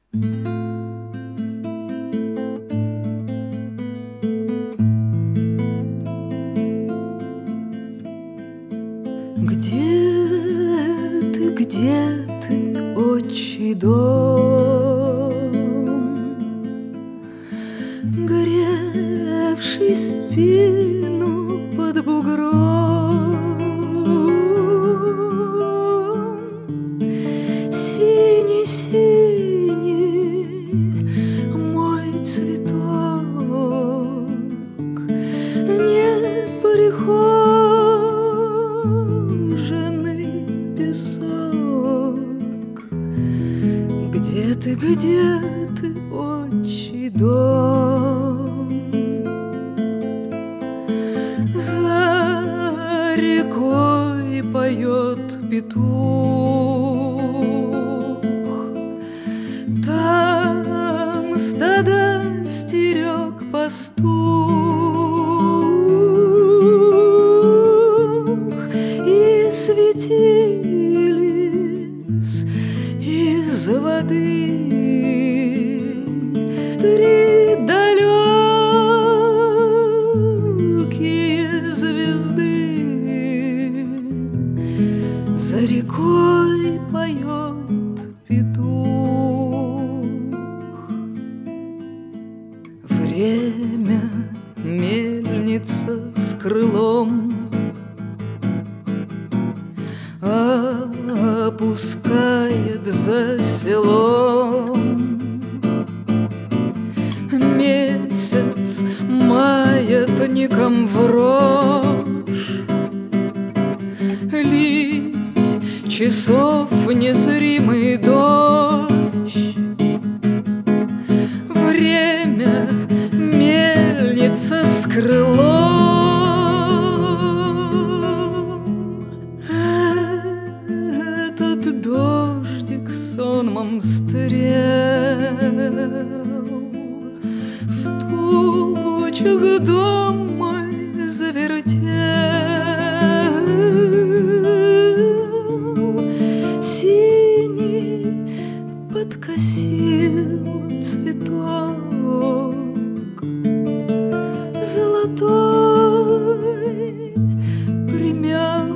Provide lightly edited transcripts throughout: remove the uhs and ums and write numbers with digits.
Где ты, отчий дом, гревший спину под бугром? Синий-синий мой цветок, неприхоженный песок. Где ты, отчий дом? За рекой поет петух, там стада стерег пастух, и светились из воды три далекие звезды. За рекой поет петух. Время мельница с крылом опускает за селом. Месяц маятником врожь, лить часов незримый дождь. Время мельница с крылом. Этот дождик сонмом стрел в тучах дом мой завертел. Синий подкосил цветок, золотой примял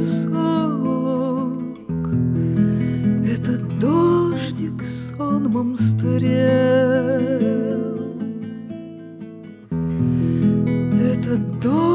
песок. Этот дождик сонмом стрел, этот дождик